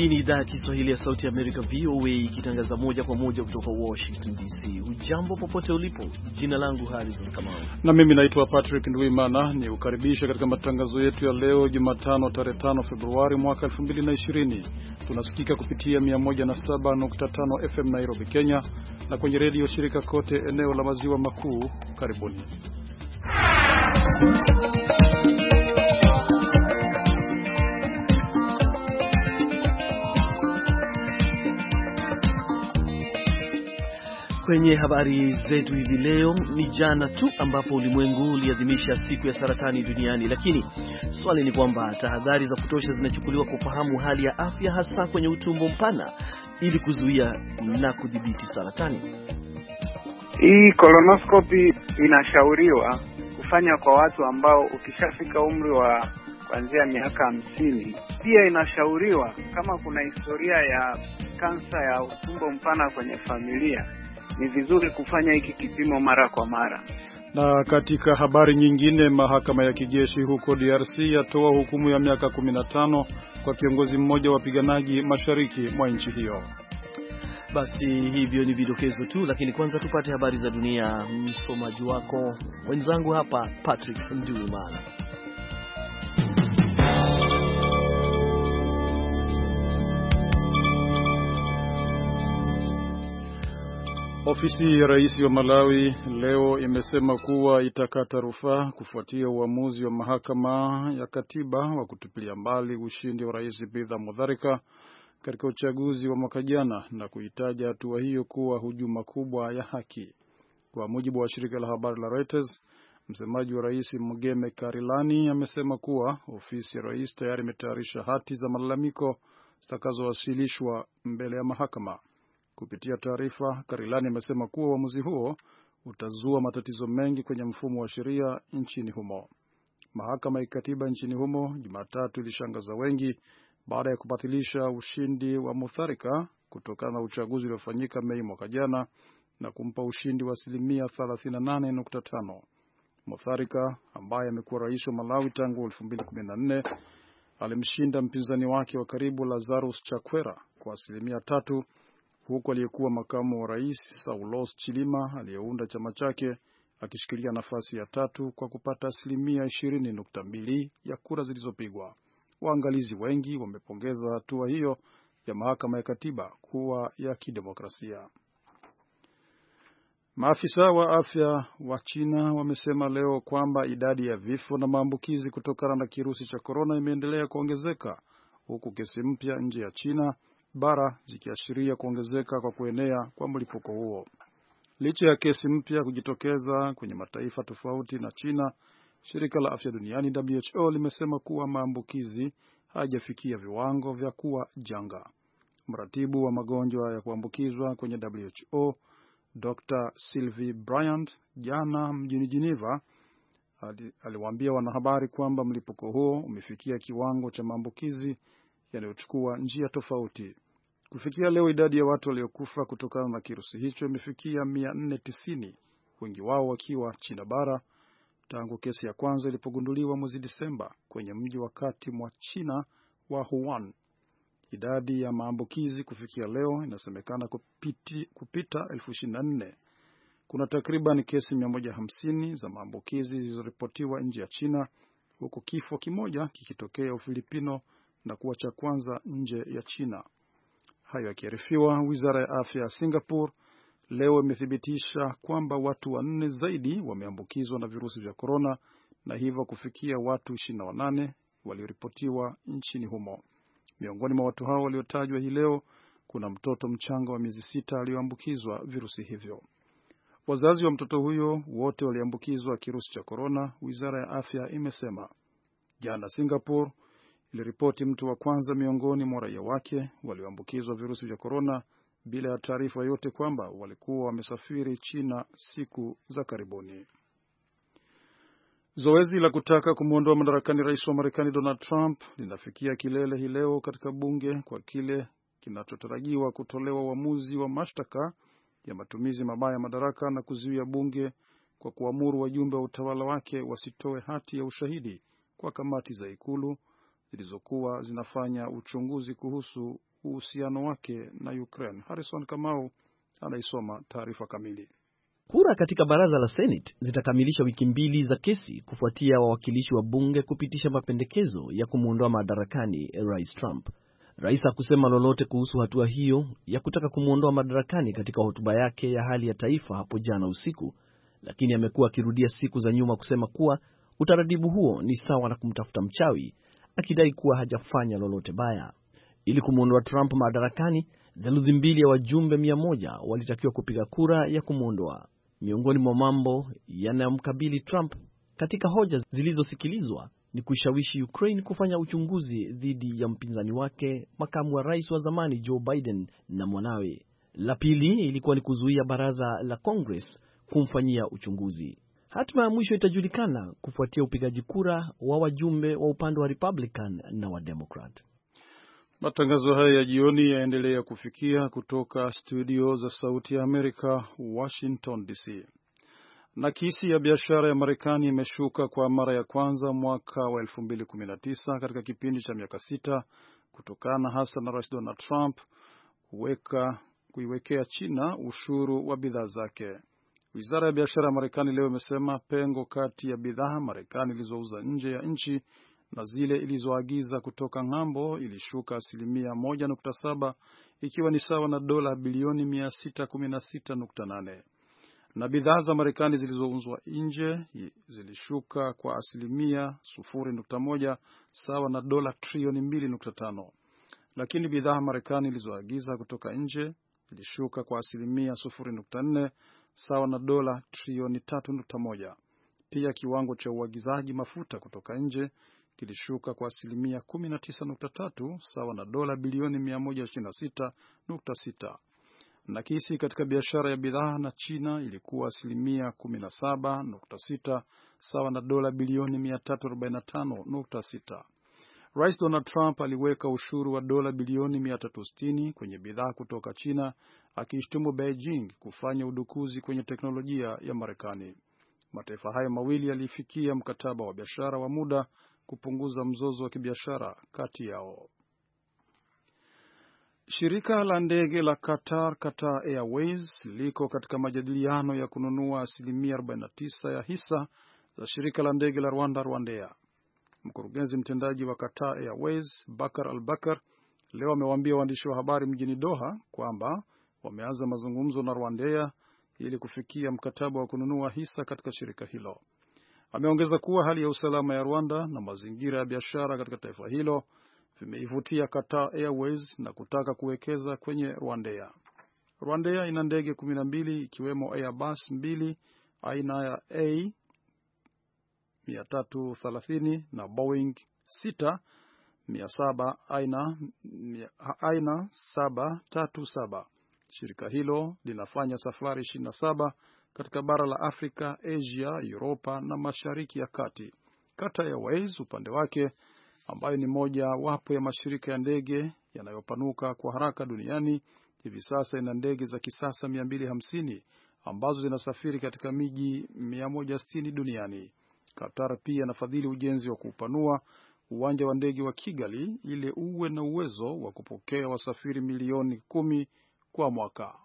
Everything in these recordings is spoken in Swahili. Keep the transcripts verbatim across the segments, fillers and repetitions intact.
Hii ni idhaa ya Kiswahili ya Sauti ya Amerika, V O A, ikitangaza moja kwa moja kutoka Washington D C. Ujambo popote ulipo, jina langu Harrison Kamau. Na mimi naitwa Patrick Ndwimana, ni ukaribisha katika matangazo yetu ya leo Jumatano tarehe tano Februari mwaka elfu mbili na ishirini. Tunasikika kupitia mia moja na saba nukta tano F M Nairobi, Kenya, na kwenye redio shirika kote eneo la maziwa makuu. Karibuni. Kwenye habari zetu hivi leo, ni jana tu ambapo ulimwengu uliadhimisha siku ya saratani duniani, lakini swali ni kwamba tahadhari za kutosha zinachukuliwa kufahamu hali ya afya, hasa kwenye utumbo mpana, ili kuzuia na kudhibiti saratani. Hii colonoscopy inashauriwa kufanya kwa watu ambao ukishafika umri wa kuanzia miaka hamsini. Pia inashauriwa kama kuna historia ya kansa ya utumbo mpana kwenye familia, ni vizuri kufanya hiki kipimo mara kwa mara. Na katika habari nyingine, mahakama ya kijeshi huko D R C yatoa hukumu ya miaka kumi na tano kwa kiongozi mmoja wa wapiganaji mashariki mwa nchi hiyo. Basi hivyo ni vidokezo tu, lakini kwanza tupate habari za dunia. Msomaji wako wenzangu hapa Patrick Ndwimana. Ofisi ya rais wa Malawi leo imesema kuwa itakata rufaa kufuatia uamuzi wa mahakama ya katiba wa kutupilia mbali ushindi wa Rais Bidha Mutharika katika uchaguzi wa mwaka jana na kuitaja hatua hiyo kuwa hujuma kubwa ya haki. Kwa mujibu wa shirika la habari la Reuters, msemaji wa rais Mugeme Karilani amesema kuwa ofisi ya rais tayari imetayarisha hati za malalamiko zitakazowasilishwa mbele ya mahakama. Kupitia taarifa, Karilani amesema kuwa uamuzi huo utazua matatizo mengi kwenye mfumo wa sheria nchini humo. Mahakama ya katiba nchini humo Jumatatu ilishangaza wengi baada ya kubatilisha ushindi wa Mutharika kutokana na uchaguzi uliofanyika Mei mwaka jana na kumpa ushindi wa asilimia thelathini na nane nukta tano. Mutharika, ambaye amekuwa rais wa Malawi tangu elfu mbili kumi na nne, alimshinda mpinzani wake wa karibu Lazarus Chakwera kwa asilimia tatu, huku aliyekuwa makamu wa rais Saulos Chilima aliyeunda chama chake akishikilia nafasi ya tatu kwa kupata asilimia ishirini nukta mbili ya kura zilizopigwa. Waangalizi wengi wamepongeza hatua hiyo ya mahakama ya katiba kuwa ya kidemokrasia. Maafisa wa afya wa China wamesema leo kwamba idadi ya vifo na maambukizi kutokana na kirusi cha korona imeendelea kuongezeka, huku kesi mpya nje ya China bara zikiashiria kuongezeka kwa kuenea kwa mlipuko huo. Licha ya kesi mpya kujitokeza kwenye mataifa tofauti na China, shirika la afya duniani W H O limesema kuwa maambukizi hayajafikia viwango vya kuwa janga. Mratibu wa magonjwa ya kuambukizwa kwenye W H O, Doctor Sylvie Bryant, jana mjini Geneva aliwaambia wanahabari kwamba mlipuko huo umefikia kiwango cha maambukizi yanayochukua njia tofauti. Kufikia leo, idadi ya watu waliokufa kutokana na kirusi hicho imefikia mia nne tisini, wengi wao wakiwa China bara, tangu kesi ya kwanza ilipogunduliwa mwezi Disemba kwenye mji wa kati mwa China wa Wuhan. Idadi ya maambukizi kufikia leo inasemekana kupiti, kupita elfu ishirini na nne. Kuna takriban kesi mia moja hamsini za maambukizi zilizoripotiwa nje ya China, huku kifo kimoja kikitokea Ufilipino na kuwa cha kwanza nje ya China. Hayo yakiarifiwa, wizara ya afya ya Singapore leo imethibitisha kwamba watu wanne zaidi wameambukizwa na virusi vya korona na hivyo kufikia watu ishirini na wanane walioripotiwa nchini humo. Miongoni mwa watu hao waliotajwa hii leo kuna mtoto mchanga wa miezi sita aliyoambukizwa virusi hivyo. Wazazi wa mtoto huyo wote waliambukizwa kirusi cha korona, wizara ya afya imesema. Jana Singapore iliripoti mtu wa kwanza miongoni mwa raia wake walioambukizwa virusi vya korona bila ya taarifa yote kwamba walikuwa wamesafiri China siku za karibuni. Zoezi la kutaka kumuondoa madarakani rais wa Marekani Donald Trump linafikia kilele hii leo katika bunge kwa kile kinachotarajiwa kutolewa uamuzi wa mashtaka ya matumizi mabaya madaraka na kuzuia bunge kwa kuamuru wajumbe wa utawala wake wasitoe hati ya ushahidi kwa kamati za ikulu zilizokuwa zinafanya uchunguzi kuhusu uhusiano wake na Ukraine. Harrison Kamau anaisoma taarifa kamili. Kura katika baraza la Senate zitakamilisha wiki mbili za kesi kufuatia wawakilishi wa bunge kupitisha mapendekezo ya kumuondoa madarakani Rais Trump. Rais hakusema lolote kuhusu hatua hiyo ya kutaka kumuondoa madarakani katika hotuba yake ya hali ya taifa hapo jana usiku, lakini amekuwa akirudia siku za nyuma kusema kuwa utaratibu huo ni sawa na kumtafuta mchawi, akidai kuwa hajafanya lolote baya. Ili kumuondoa Trump madarakani, theluthi mbili ya wajumbe mia moja walitakiwa kupiga kura ya kumuondoa. Miongoni mwa mambo yanayomkabili Trump katika hoja zilizosikilizwa ni kushawishi Ukraine kufanya uchunguzi dhidi ya mpinzani wake, makamu wa rais wa zamani Joe Biden na mwanawe. La pili ilikuwa ni kuzuia baraza la Congress kumfanyia uchunguzi. Hatima ya mwisho itajulikana kufuatia upigaji kura wa wajumbe wa upande wa Republican na wa Democrat. Matangazo haya ya jioni yaendelea kufikia kutoka studio za Sauti ya Amerika, Washington D C. Nakisi ya biashara ya Marekani imeshuka kwa mara ya kwanza mwaka wa elfu mbili kumi na tisa katika kipindi cha miaka sita kutokana hasa na Rais Donald Trump kuweka kuiwekea China ushuru wa bidhaa zake. Wizara ya biashara ya Marekani leo imesema pengo kati ya bidhaa Marekani ilizouza nje ya nchi na zile ilizoagiza kutoka ng'ambo ilishuka asilimia moja nukta saba ikiwa ni sawa na dola bilioni mia sita kumi na sita nukta nane. Na bidhaa za Marekani zilizouzwa nje zilishuka kwa asilimia sufuri nukta moja sawa na dola trilioni mbili nukta tano. Lakini bidhaa Marekani ilizoagiza kutoka nje ilishuka kwa asilimia sufuri nukta nne sawa na dola trilioni tatu nukta moja. Pia kiwango cha uagizaji mafuta kutoka nje kilishuka kwa asilimia kumi na tisa nukta tatu sawa na dola bilioni mia moja ishirini na sita nukta sita. Nakisi katika biashara ya bidhaa na China ilikuwa asilimia kumi na saba nukta sita sawa na dola bilioni mia tatu arobaini na tano nukta sita. Rais Donald Trump aliweka ushuru wa dola bilioni mia tatu sitini kwenye bidhaa kutoka China, akishtumu Beijing kufanya udukuzi kwenye teknolojia ya Marekani. Mataifa hayo mawili yalifikia mkataba wa biashara wa muda kupunguza mzozo wa kibiashara kati yao. Shirika la ndege la Qatar, Qatar Airways, liko katika majadiliano ya kununua asilimia arobaini na tisa ya hisa za shirika la ndege la Rwanda, Rwandair. Mkurugenzi mtendaji wa Qatar Airways, Bakar al-Bakar, leo amewaambia waandishi wa habari mjini Doha kwamba wameanza mazungumzo na Rwandair ili kufikia mkataba wa kununua hisa katika shirika hilo. Ameongeza kuwa hali ya usalama ya Rwanda na mazingira ya biashara katika taifa hilo vimeivutia Qatar Airways na kutaka kuwekeza kwenye Rwandair. Rwandair ina ndege kumi na mbili ikiwemo Airbus mbili aina ya A mia tatu thelathini na Boeing sita mia saba aina aina saba tatu saba. Shirika hilo linafanya safari ishirini na saba katika bara la Afrika, Asia, Europa na Mashariki ya Kati. Qatar Airways upande wake, ambayo ni moja wapo ya mashirika ya ndege yanayopanuka kwa haraka duniani, hivi sasa ina ndege za kisasa mia mbili hamsini ambazo zinasafiri katika miji mia moja sitini duniani. Qatar pia inafadhili ujenzi wa kuupanua uwanja wa ndege wa Kigali ili uwe na uwezo wa kupokea wasafiri milioni kumi kwa mwaka.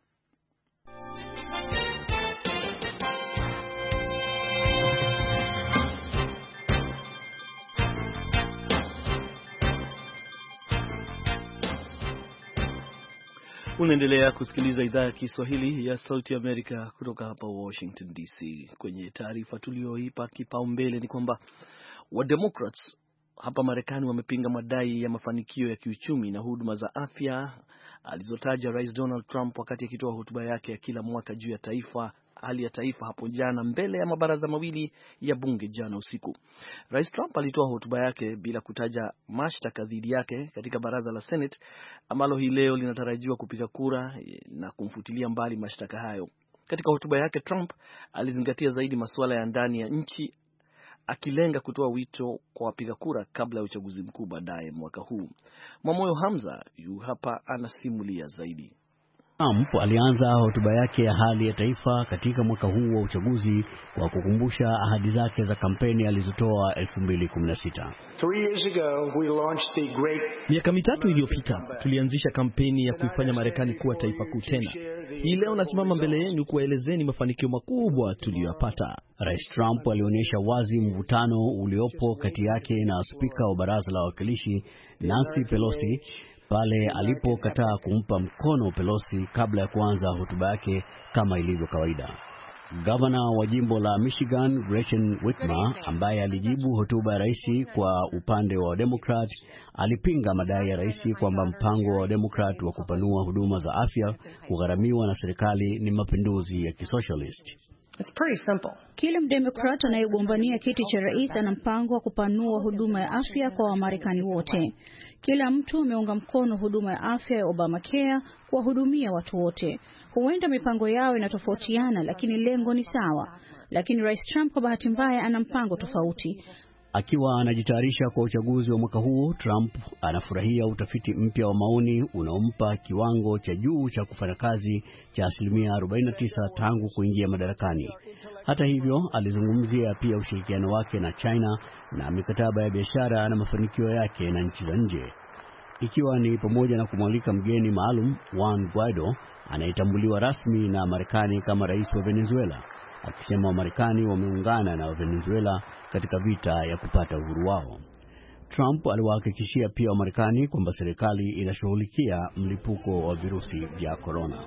Unaendelea kusikiliza idhaa ya Kiswahili ya Sauti Amerika kutoka hapa Washington D C. Kwenye taarifa tulioipa kipaumbele ni kwamba Wademokrats hapa Marekani wamepinga madai ya mafanikio ya kiuchumi na huduma za afya alizotaja Rais Donald Trump wakati akitoa hotuba yake ya kila mwaka juu ya taifa hali ya taifa hapo jana mbele ya mabaraza mawili ya bunge jana usiku. Rais Trump alitoa hotuba yake bila kutaja mashtaka dhidi yake katika baraza la Senate ambalo hii leo linatarajiwa kupiga kura na kumfutilia mbali mashtaka hayo. Katika hotuba yake Trump alizingatia zaidi masuala ya ndani ya nchi, akilenga kutoa wito kwa wapiga kura kabla ya uchaguzi mkuu baadaye mwaka huu. Mwamoyo Hamza yu hapa anasimulia zaidi. Trump alianza hotuba yake ya hali ya taifa katika mwaka huu wa uchaguzi kwa kukumbusha ahadi zake za kampeni alizotoa elfu mbili kumi na sita. Miaka mitatu iliyopita tulianzisha kampeni ya kuifanya Marekani kuwa taifa kuu tena. Hii leo nasimama mbele yenu kuwaelezeni mafanikio makubwa tuliyopata. Rais Trump alionyesha wazi mvutano uliopo kati yake na spika wa baraza la wawakilishi Nancy Pelosi pale alipokataa kumpa mkono Pelosi kabla ya kuanza hotuba yake kama ilivyo kawaida. Gavana wa jimbo la Michigan Gretchen Whitmer, ambaye alijibu hotuba ya rais kwa upande wa Democrat, alipinga madai ya rais kwamba mpango wa Democrat wa kupanua huduma za afya kugharamiwa na serikali ni mapinduzi ya kisocialist. It's pretty simple. Kila mdemokrat anayegombania kiti cha rais ana mpango wa kupanua huduma ya afya kwa Wamarekani wote. Kila mtu ameunga mkono huduma ya afya ya Obamacare kuwahudumia watu wote. Huenda mipango yao inatofautiana, lakini lengo ni sawa. Lakini Rais Trump kwa bahati mbaya ana mpango tofauti. Akiwa anajitayarisha kwa uchaguzi wa mwaka huu, Trump anafurahia utafiti mpya wa maoni unaompa kiwango cha juu cha kufanya kazi cha asilimia arobaini na tisa tangu kuingia madarakani. Hata hivyo, alizungumzia pia ushirikiano wake na China na mikataba ya biashara na mafanikio yake na nchi za nje, ikiwa ni pamoja na kumwalika mgeni maalum Juan Guaido anayetambuliwa rasmi na Marekani kama rais wa Venezuela, akisema Wamarekani wameungana na Venezuela katika vita ya kupata uhuru wao. Trump aliwahakikishia pia Wamarekani kwamba serikali inashughulikia mlipuko wa virusi vya corona.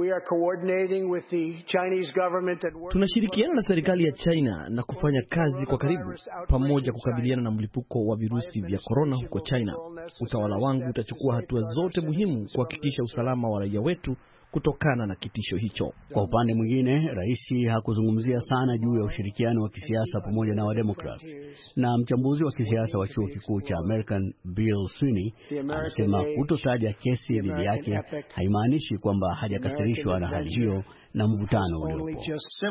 Tunashirikiana na serikali ya China na kufanya kazi kwa karibu pamoja kukabiliana na mlipuko wa virusi vya corona huko China. Utawala wangu utachukua hatua zote muhimu kuhakikisha usalama wa raia wetu kutokana na kitisho hicho. Kwa upande mwingine, rais hakuzungumzia sana juu ya ushirikiano wa kisiasa pamoja na Wademokrats. Na mchambuzi wa kisiasa wa chuo kikuu cha American Bill Sweeney anasema kutotaja kesi dhidi yake haimaanishi kwamba hajakasirishwa na hali hiyo na mvutano uliopo.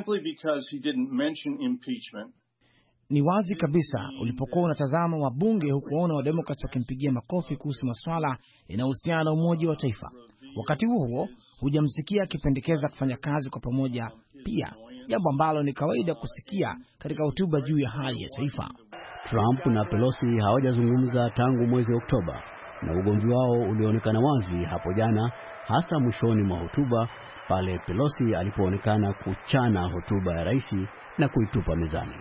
Ni wazi kabisa ulipokuwa unatazama wabunge hukuona Wademokrats wakimpigia makofi kuhusu masuala yanayohusiana na umoja wa taifa. Wakati huo huo, hujamsikia akipendekeza kufanya kazi kwa pamoja pia, jambo ambalo ni kawaida kusikia katika hotuba juu ya hali ya taifa. Trump na Pelosi hawajazungumza tangu mwezi Oktoba, na ugomvi wao ulionekana wazi hapo jana, hasa mwishoni mwa hotuba pale Pelosi alipoonekana kuchana hotuba ya rais na kuitupa mezani.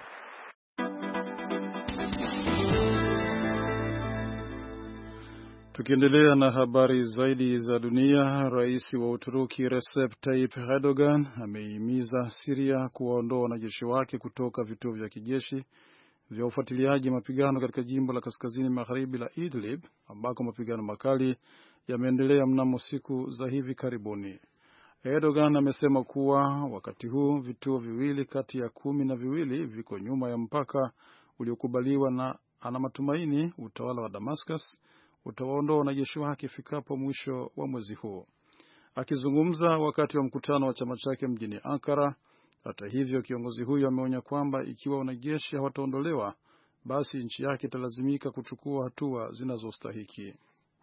Tukiendelea na habari zaidi za dunia, rais wa Uturuki Recep Tayyip Erdogan amehimiza Syria kuwaondoa wanajeshi wake kutoka vituo vya kijeshi vya ufuatiliaji mapigano katika jimbo la kaskazini magharibi la Idlib, ambako mapigano makali yameendelea mnamo siku za hivi karibuni. Erdogan amesema kuwa wakati huu vituo viwili kati ya kumi na viwili viko nyuma ya mpaka uliokubaliwa, na ana matumaini utawala wa Damascus utawaondoa wanajeshi wake ifikapo mwisho wa mwezi huu. Akizungumza wakati wa mkutano wa chama chake mjini Ankara, hata hivyo, kiongozi huyo ameonya kwamba ikiwa wanajeshi hawataondolewa, basi nchi yake italazimika kuchukua hatua zinazostahiki.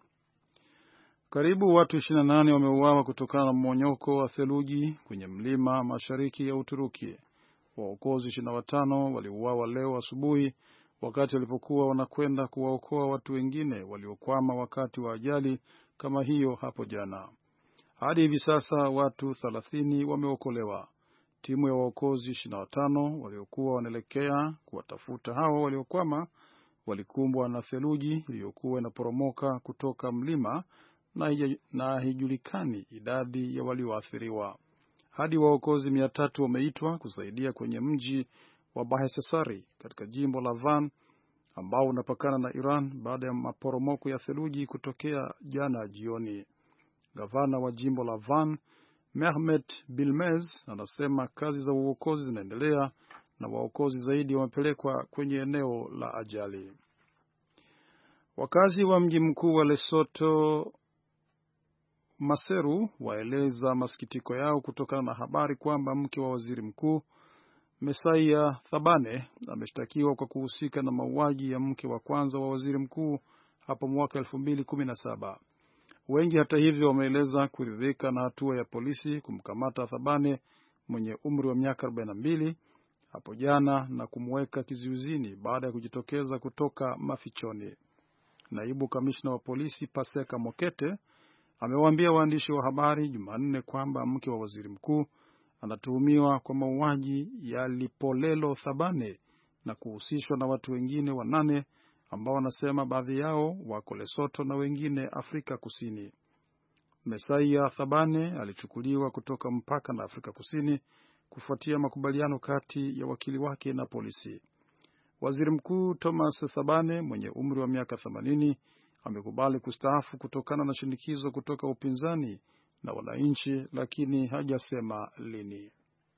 Karibu watu ishirini na nane wameuawa kutokana na mmonyoko wa theluji kwenye mlima mashariki ya Uturuki. Waokozi ishirini na watano waliuawa leo asubuhi wakati walipokuwa wanakwenda kuwaokoa watu wengine waliokwama wakati wa ajali kama hiyo hapo jana. Hadi hivi sasa watu thelathini wameokolewa. Timu ya waokozi ishirini na watano waliokuwa wanaelekea kuwatafuta hao waliokwama walikumbwa na theluji iliyokuwa inaporomoka kutoka mlima, na haijulikani idadi ya walioathiriwa. Hadi waokozi mia tatu wameitwa kusaidia kwenye mji wa Bahesesari katika jimbo la Van ambao unapakana na Iran baada ya maporomoko ya theluji kutokea jana jioni. Gavana wa jimbo la Van, Mehmet Bilmez, anasema kazi za uokozi zinaendelea na waokozi zaidi wamepelekwa kwenye eneo la ajali. Wakazi wa mji mkuu wa Lesotho Maseru waeleza masikitiko yao kutokana na habari kwamba mke wa waziri mkuu Mesaia Thabane ameshtakiwa kwa kuhusika na mauaji ya mke wa kwanza wa waziri mkuu hapo mwaka elfu mbili kumi na saba. Wengi hata hivyo wameeleza kuridhika na hatua ya polisi kumkamata Thabane mwenye umri wa miaka arobaini na mbili hapo jana na kumweka kizuizini baada ya kujitokeza kutoka mafichoni. Naibu kamishna wa polisi Paseka Mokete amewaambia waandishi wa habari Jumanne kwamba mke wa waziri mkuu anatuhumiwa kwa mauaji ya Lipolelo Thabane na kuhusishwa na watu wengine wanane ambao wanasema baadhi yao wako Lesotho na wengine Afrika Kusini. Mesaia Thabane alichukuliwa kutoka mpaka na Afrika Kusini kufuatia makubaliano kati ya wakili wake na polisi. Waziri Mkuu Thomas Thabane mwenye umri wa miaka themanini amekubali kustaafu kutokana na shinikizo kutoka upinzani na wananchi, lakini hajasema lini.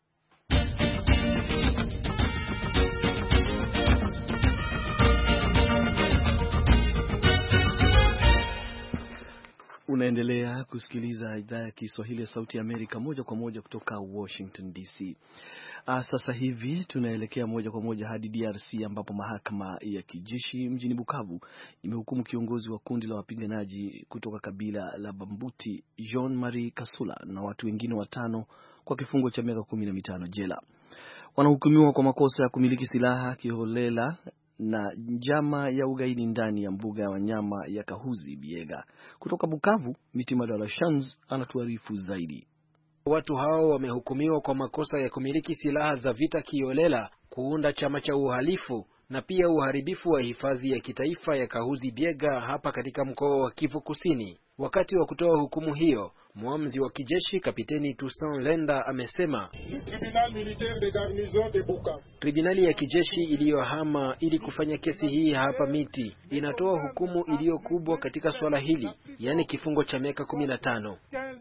Unaendelea kusikiliza idhaa ya Kiswahili ya Sauti ya Amerika moja kwa moja kutoka Washington D C. Ah, sasa hivi tunaelekea moja kwa moja hadi D R C ambapo mahakama ya kijeshi mjini Bukavu imehukumu kiongozi wa kundi la wapiganaji kutoka kabila la Bambuti Jean Marie Kasula na watu wengine watano kwa kifungo cha miaka kumi na mitano jela. Wanahukumiwa kwa makosa ya kumiliki silaha kiholela na njama ya ugaidi ndani ya mbuga ya wanyama ya Kahuzi Biega. Kutoka Bukavu, Mitima de la Chance anatuarifu zaidi. Watu hao wamehukumiwa kwa makosa ya kumiliki silaha za vita kiolela, kuunda chama cha uhalifu na pia uharibifu wa hifadhi ya kitaifa ya Kahuzi Biega hapa katika mkoa wa Kivu Kusini. Wakati wa kutoa hukumu hiyo, muamuzi wa kijeshi Kapiteni Toussaint Lenda amesema tribunali ya kijeshi iliyohama ili kufanya kesi hii hapa Miti inatoa hukumu iliyo kubwa katika swala hili, yani kifungo cha miaka kumi na tano.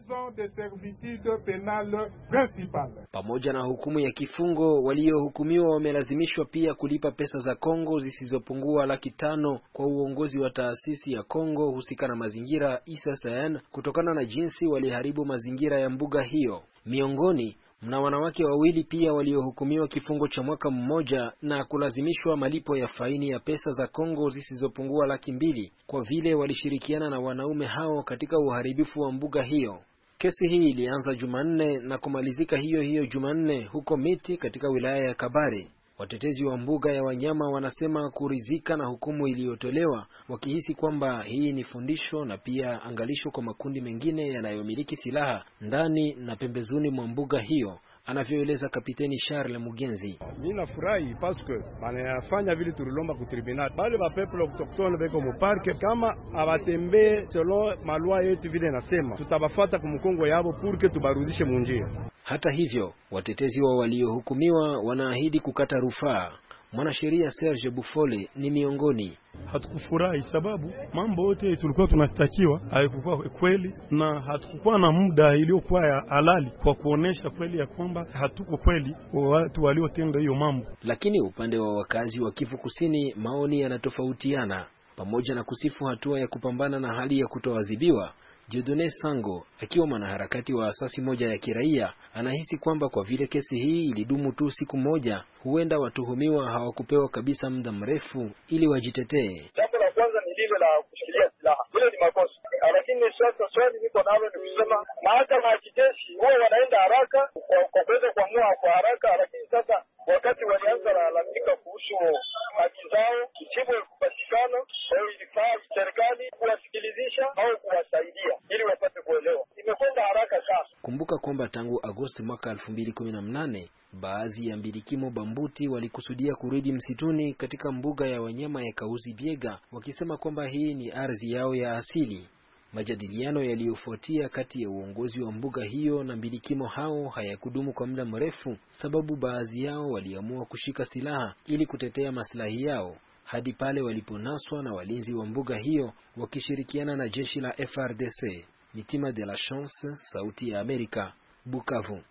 Pamoja na hukumu ya kifungo, waliohukumiwa wamelazimishwa pia kulipa pesa za Kongo zisizopungua laki tano kwa uongozi wa taasisi ya Kongo husika na mazingira I S S N kutokana na jinsi waliharibu mazingira ya mbuga hiyo. Miongoni mna wanawake wawili pia waliohukumiwa kifungo cha mwaka mmoja na kulazimishwa malipo ya faini ya pesa za Kongo zisizopungua laki mbili kwa vile walishirikiana na wanaume hao katika uharibifu wa mbuga hiyo. Kesi hii ilianza Jumanne na kumalizika hiyo hiyo Jumanne huko Miti katika wilaya ya Kabare. Watetezi wa mbuga ya wanyama wanasema kuridhika na hukumu iliyotolewa, wakihisi kwamba hii ni fundisho na pia angalisho kwa makundi mengine yanayomiliki silaha ndani na pembezoni mwa mbuga hiyo, anavyoeleza Kapiteni Charles Mugenzi. Mimi nafurahi paske banayafanya vile tulilomba ku tribunal. Bale ba people autochtone beko mu park kama abatembe selon malwa yetu vile nasema, tutabafuata kumkongo yabo purke tubarudishe munjia. Hata hivyo, watetezi wa waliohukumiwa wanaahidi kukata rufaa. Mwanasheria Serge Bufole ni miongoni. Hatukufurahi sababu mambo yote tulikuwa tunastakiwa haikuwa kweli na hatukuwa na muda iliyokuwa ya halali kwa kuonesha kweli ya kwamba hatuko kweli watu waliotenda hiyo mambo. Lakini upande wa wakazi wa Kivu Kusini maoni yanatofautiana. Pamoja na kusifu hatua ya kupambana na hali ya kutoadhibiwa, Dieudonne Sango, akiwa mwanaharakati wa asasi moja ya kiraia, anahisi kwamba kwa vile kesi hii ilidumu tu siku moja, huenda watuhumiwa hawakupewa kabisa muda mrefu ili wajitetee. Jambo la kwanza ni lile la kushikilia silaha. Hilo ni makosa. Lakini sasa swali niko nalo ni kusema mahakama ya kijeshi wao wanaenda haraka kwa kuweza kuamua kwa haraka, lakini sasa wakati walianza lalamika kuhusu haki zao, kijibu kupatikana, au ilifaa serikali kuwasikilizisha au kuwasaidia ili wapate kuelewa. Imekwenda haraka sana. Kumbuka kwamba tangu Agosti mwaka elfu mbili kumi na nane baadhi ya mbilikimo Bambuti walikusudia kurudi msituni katika mbuga ya wanyama ya Kahuzi Biega, wakisema kwamba hii ni ardhi yao ya asili. Majadiliano yaliyofuatia kati ya uongozi wa mbuga hiyo na mbilikimo hao hayakudumu kwa muda mrefu, sababu baadhi yao waliamua kushika silaha ili kutetea maslahi yao hadi pale waliponaswa na walinzi wa mbuga hiyo wakishirikiana na jeshi la F R D C. Mitima de la Chance, Sauti ya Amerika, Bukavu.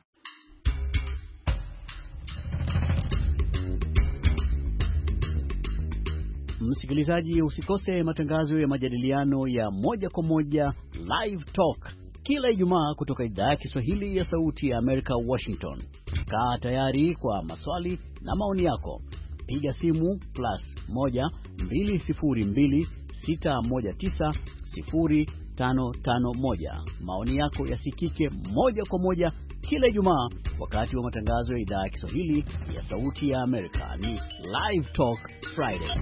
Msikilizaji, usikose matangazo ya majadiliano ya moja kwa moja Live Talk kila Ijumaa kutoka idhaa ya Kiswahili ya Sauti ya Amerika, Washington. Kaa tayari kwa maswali na maoni yako. Piga simu plus moja mbili sifuri mbili sita moja tisa sifuri tano tano moja. Maoni yako yasikike moja kwa moja kila Ijumaa wakati wa matangazo ya idhaa ya Kiswahili ya Sauti ya Amerika. Ni Live Talk Friday.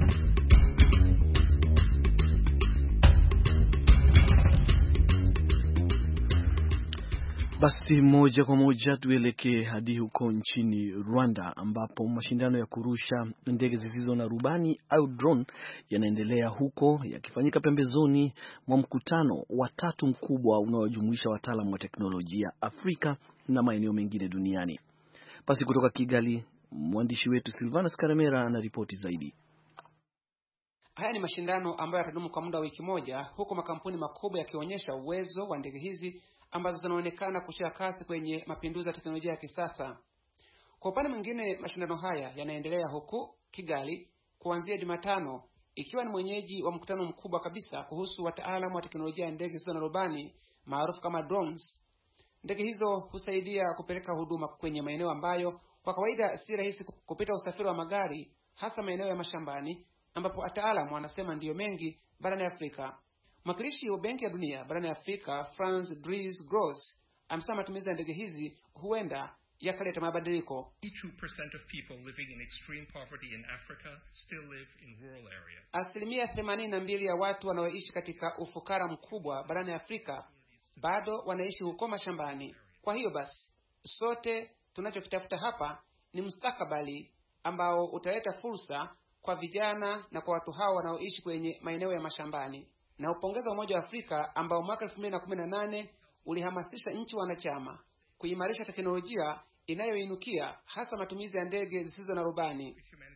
Basi moja kwa moja tuelekee hadi huko nchini Rwanda, ambapo mashindano ya kurusha ndege zisizo na rubani au drone yanaendelea huko, yakifanyika pembezoni mwa mkutano wa tatu mkubwa unaojumuisha wataalamu wa teknolojia Afrika na maeneo mengine duniani. Basi kutoka Kigali, mwandishi wetu Silvanus Karemera anaripoti zaidi. Haya ni mashindano ambayo yatadumu kwa muda wa wiki moja, huko makampuni makubwa yakionyesha uwezo wa ndege hizi ambazo zinaonekana kushika kasi kwenye mapinduzi ya teknolojia ya kisasa. Kwa upande mwingine, mashindano haya yanaendelea huku Kigali kuanzia Jumatano, ikiwa ni mwenyeji wa mkutano mkubwa kabisa kuhusu wataalamu wa teknolojia ya ndege zisizo na rubani maarufu kama drones. Ndege hizo husaidia kupeleka huduma kwenye maeneo ambayo kwa kawaida si rahisi kupita usafiri wa magari, hasa maeneo ya mashambani ambapo wataalamu wanasema ndiyo mengi barani Afrika. Mwakilishi wa Benki ya Dunia barani Afrika, Franz Dries Gross, amesema matumizi ya ndege hizi huenda yakaleta mabadiliko. two percent of people living in extreme poverty in Africa still live in rural areas. Asilimia themanini na mbili ya watu wanaoishi katika ufukara mkubwa barani Afrika bado wanaishi huko mashambani. Kwa hiyo basi, sote tunachokitafuta hapa ni mustakabali ambao utaleta fursa kwa vijana na kwa watu hao wanaoishi kwenye maeneo ya mashambani. Na upongeza Umoja wa Afrika ambao mwaka elfu mbili na kumi na nane ulihamasisha nchi wanachama kuimarisha teknolojia inayoinukia, hasa matumizi ya ndege zisizo na rubani.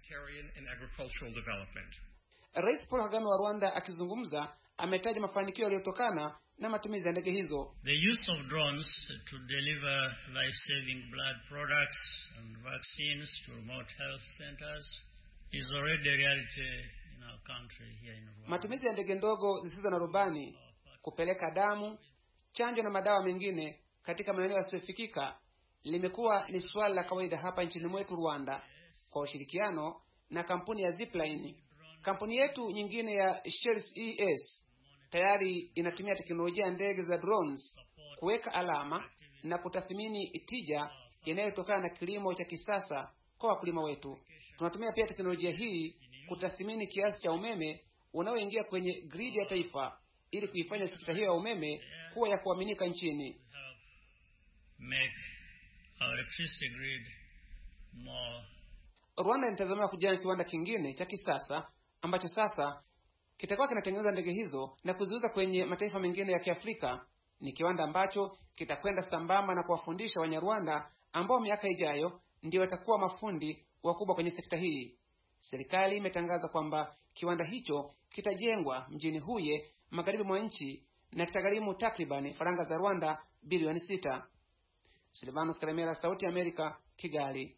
Rais Paul Kagame wa Rwanda akizungumza ametaja mafanikio yaliyotokana na matumizi ya ndege hizo. The use of drones to deliver life-saving blood products and vaccines to remote health centers is already a reality. Matumizi ya ndege ndogo zisizo na rubani kupeleka damu, chanjo na madawa mengine katika maeneo yasiyofikika limekuwa ni swala la kawaida hapa nchini mwetu Rwanda, kwa ushirikiano na kampuni ya Zipline. Kampuni yetu nyingine ya Shells E S tayari inatumia teknolojia ya ndege za drones kuweka alama na kutathmini tija inayotokana na kilimo cha kisasa kwa wakulima wetu. Tunatumia pia teknolojia hii kutathmini kiasi cha umeme unaoingia kwenye grid ya taifa ili kuifanya sekta hiyo ya umeme kuwa ya kuaminika nchini. Make our electricity grid more. Rwanda inatazamia kujenga kiwanda kingine cha kisasa ambacho sasa kitakuwa kinatengeneza ndege hizo na kuziuza kwenye mataifa mengine ya Kiafrika. Ni kiwanda ambacho kitakwenda sambamba na kuwafundisha Wanyarwanda ambao miaka ijayo ndio watakuwa mafundi wakubwa kwenye sekta hii. Serikali imetangaza kwamba kiwanda hicho kitajengwa mjini Huye, magharibi mwa nchi, na kitagharimu takriban faranga za Rwanda bilioni sita. Silvanus Karemera, Sauti ya Amerika, Kigali.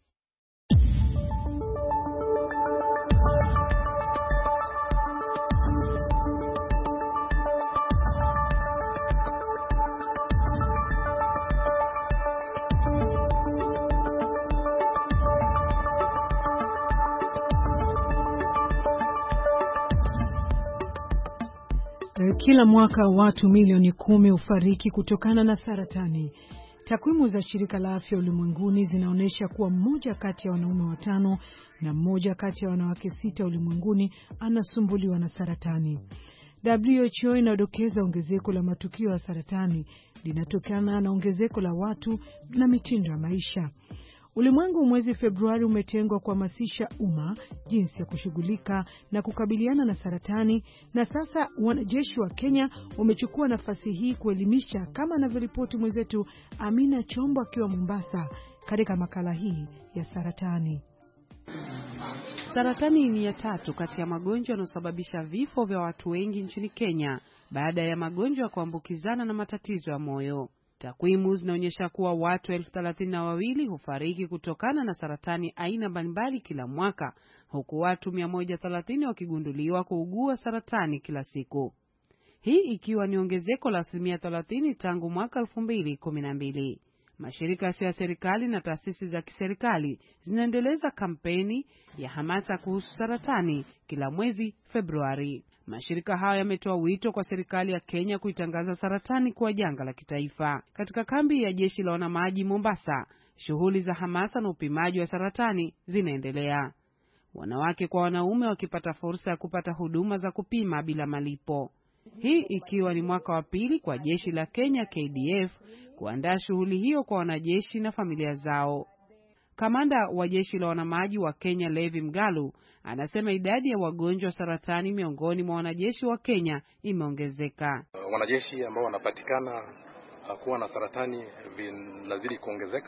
Kila mwaka watu milioni kumi hufariki kutokana na saratani. Takwimu za Shirika la Afya Ulimwenguni zinaonyesha kuwa mmoja kati ya wanaume watano na mmoja kati ya wanawake sita ulimwenguni anasumbuliwa na saratani. W H O inadokeza ongezeko la matukio ya saratani linatokana na ongezeko la watu na mitindo ya maisha. Ulimwengu mwezi Februari umetengwa kuhamasisha umma jinsi ya kushughulika na kukabiliana na saratani, na sasa wanajeshi wa Kenya wamechukua nafasi hii kuelimisha, kama anavyoripoti mwenzetu Amina Chombo akiwa Mombasa katika makala hii ya saratani. Saratani ni ya tatu kati ya magonjwa yanayosababisha vifo vya watu wengi nchini Kenya baada ya magonjwa ya kuambukizana na matatizo ya moyo. Takwimu zinaonyesha kuwa watu elfu thelathini na wawili hufariki kutokana na saratani aina mbalimbali kila mwaka, huku watu mia moja thelathini wakigunduliwa kuugua saratani kila siku. Hii ikiwa ni ongezeko la asilimia thelathini tangu mwaka elfu mbili kumi na mbili. Mashirika ya serikali na taasisi za kiserikali zinaendeleza kampeni ya hamasa kuhusu saratani kila mwezi Februari. Mashirika hayo yametoa wito kwa serikali ya Kenya kuitangaza saratani kuwa janga la kitaifa. Katika kambi ya jeshi la wanamaji Mombasa, shughuli za hamasa na upimaji wa saratani zinaendelea. Wanawake kwa wanaume wakipata fursa ya kupata huduma za kupima bila malipo. Hii ikiwa ni mwaka wa pili kwa jeshi la Kenya K D F kuandaa shughuli hiyo kwa wanajeshi na familia zao. Kamanda wa jeshi la wanamaji wa Kenya Levi Mgalu anasema idadi ya wagonjwa saratani miongoni mwa wanajeshi wa Kenya imeongezeka. Uh, wanajeshi ambao wanapatikana uh, kuwa na saratani vinazidi kuongezeka.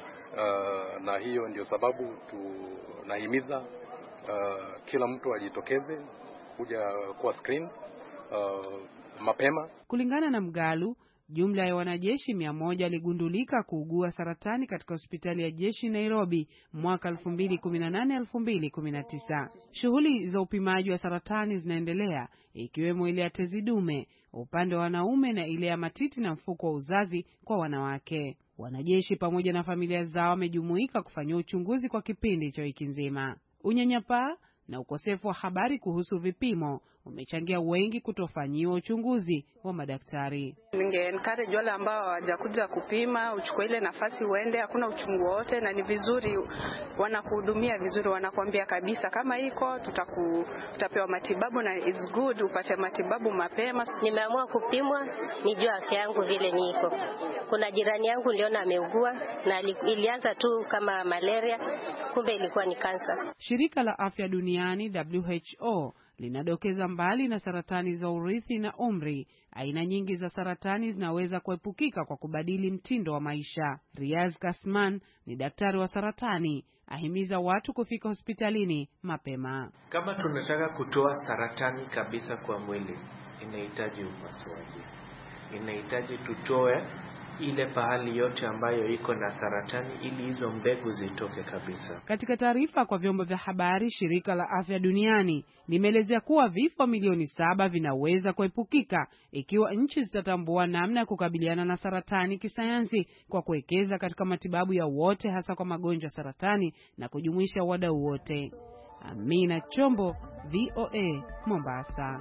Uh, na hiyo ndio sababu tunahimiza uh, kila mtu ajitokeze kuja kuwa screen uh, mapema. Kulingana na Mgalu, jumla ya wanajeshi mia moja waligundulika kuugua saratani katika hospitali ya jeshi Nairobi mwaka elfu mbili kumi na nane elfu mbili kumi na tisa. Shughuli za upimaji wa saratani zinaendelea, ikiwemo ile ya tezi dume upande wa wanaume na ile ya matiti na mfuko wa uzazi kwa wanawake. Wanajeshi pamoja na familia zao wamejumuika kufanya uchunguzi kwa kipindi cha wiki nzima. Unyanyapaa na ukosefu wa habari kuhusu vipimo umechangia wengi kutofanyiwa uchunguzi wa madaktari. Ninge encourage wale ambao hawajakuja kupima, uchukue ile nafasi uende, hakuna uchungu wote na ni vizuri, wanakuhudumia vizuri, wanakuambia kabisa kama iko tutaku tutapewa matibabu na it's good upate matibabu mapema. Nimeamua kupimwa nijue afya yangu vile niko. Kuna jirani yangu niliona ameugua na ilianza tu kama malaria, kumbe ilikuwa ni kansa. Shirika la Afya Duniani W H O linadokeza mbali na saratani za urithi na umri, aina nyingi za saratani zinaweza kuepukika kwa kubadili mtindo wa maisha. Riaz Kasman ni daktari wa saratani, ahimiza watu kufika hospitalini mapema. Kama tunataka kutoa saratani kabisa kwa mwili, inahitaji upasuaji. Inahitaji tutoe ile pahali yote ambayo iko na saratani ili hizo mbegu zitoke kabisa. Katika taarifa kwa vyombo vya habari, shirika la Afya Duniani limeelezea kuwa vifo milioni saba vinaweza kuepukika ikiwa nchi zitatambua namna ya kukabiliana na saratani kisayansi kwa kuwekeza katika matibabu ya wote, hasa kwa magonjwa saratani na kujumuisha wadau wote. Amina Chombo, V O A, Mombasa.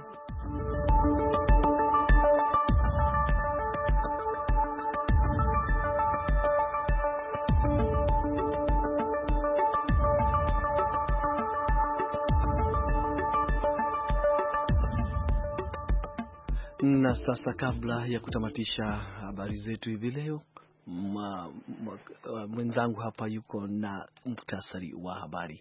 Na sasa kabla ya kutamatisha habari zetu hivi leo, mwenzangu hapa yuko na muktasari wa habari.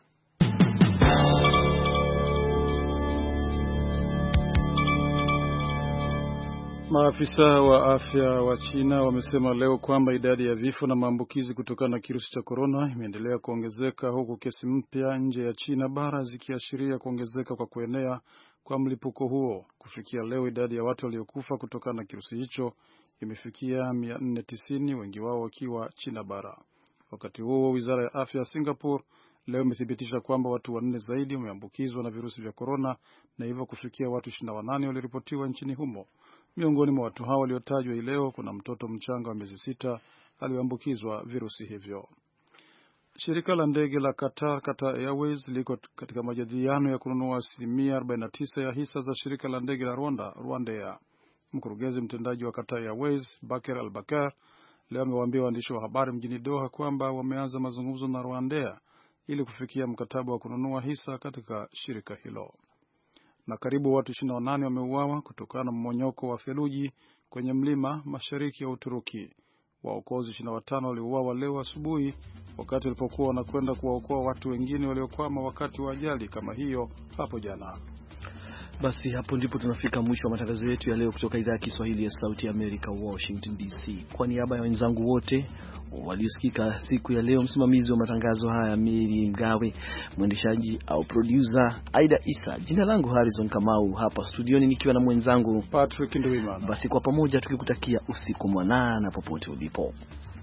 Maafisa wa afya wa China wamesema leo kwamba idadi ya vifo na maambukizi kutokana na kirusi cha korona imeendelea kuongezeka, huku kesi mpya nje ya China bara zikiashiria kuongezeka kwa kuenea kwa mlipuko huo. Kufikia leo idadi ya watu waliokufa kutokana na kirusi hicho imefikia mia nne tisini, wengi wao wakiwa China bara. Wakati huo wizara ya afya ya Singapore leo imethibitisha kwamba watu wanne zaidi wameambukizwa na virusi vya korona na hivyo kufikia watu ishirini na wanane walioripotiwa nchini humo. Miongoni mwa watu hao waliotajwa leo kuna mtoto mchanga wa miezi sita aliyeambukizwa virusi hivyo. Shirika la ndege la Qatar, Qatar Airways, liko katika majadiliano ya kununua asilimia arobaini na tisa ya hisa za shirika la ndege la Rwanda, Rwandair. Mkurugenzi mtendaji wa Qatar Airways, Bakr Al-Bakr, leo amewaambia waandishi wa habari mjini Doha kwamba wameanza mazungumzo na Rwandair ili kufikia mkataba wa kununua hisa katika shirika hilo. Na karibu watu ishirini na wanane wameuawa kutokana na mmonyoko wa theluji kwenye mlima mashariki ya Uturuki. Waokozi ishirini na watano waliuawa leo asubuhi wakati walipokuwa wanakwenda kuwaokoa watu wengine waliokwama wakati wa ajali kama hiyo hapo jana. Basi hapo ndipo tunafika mwisho wa matangazo yetu ya leo kutoka idhaa ya Kiswahili ya Sauti ya Amerika, Washington D C. Kwa niaba ya wenzangu wote waliosikika siku ya leo, msimamizi wa matangazo haya Miri Mgawe, mwendeshaji au producer Aida Isa, jina langu Harrison Kamau, hapa studioni nikiwa na mwenzangu Patrick Ndwimana. Basi kwa pamoja tukikutakia usiku mwanana popote ulipo.